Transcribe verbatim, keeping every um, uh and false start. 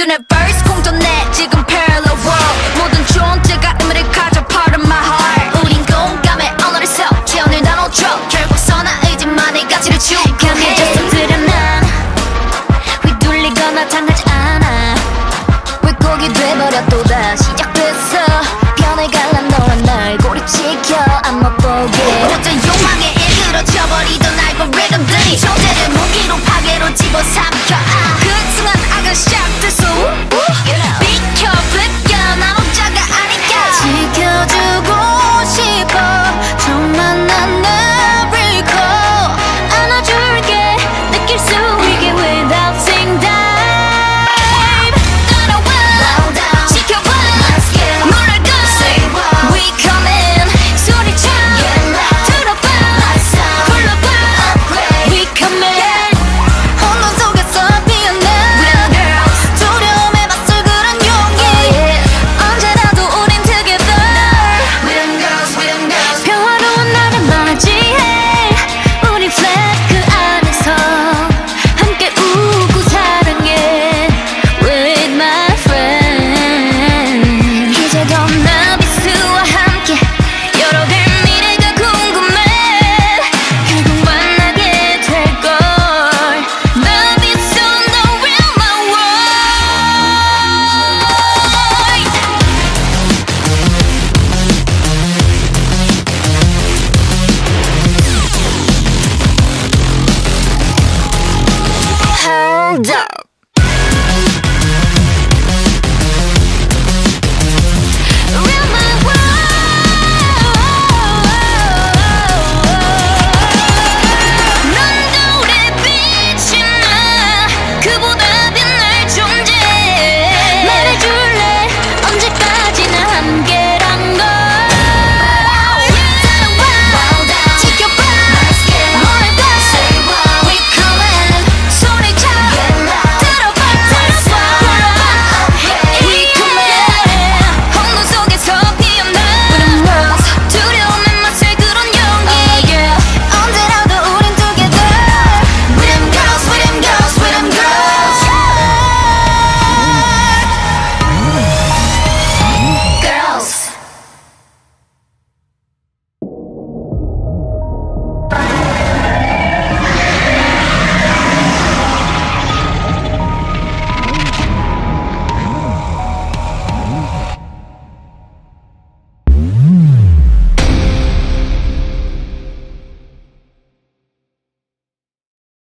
universe 공존해 지금 parallel world 모든 존재가 의미를 가져 part of my heart 우린 공감해 언어를 섞여 오늘 나눠 drop 결국서 나 의지만의 가치를 추구해 강해져서 드러난 휘둘리거나 당하지 않아 왜곡이 돼버려 또다 시작됐어 변해갈란 너와 날 고립시켜 안 맛보게 어제 욕망에 일그러져버리던 알고리즘들이 존재를 무기로 파괴로 집어삼켜 아, 그 순간 악은 시작됐어 비켜 비켜 난 혼자가 아니까 지켜주고 싶어 정말 난 never recall 안아줄게 느낄 수 있게 without saying that Hold up.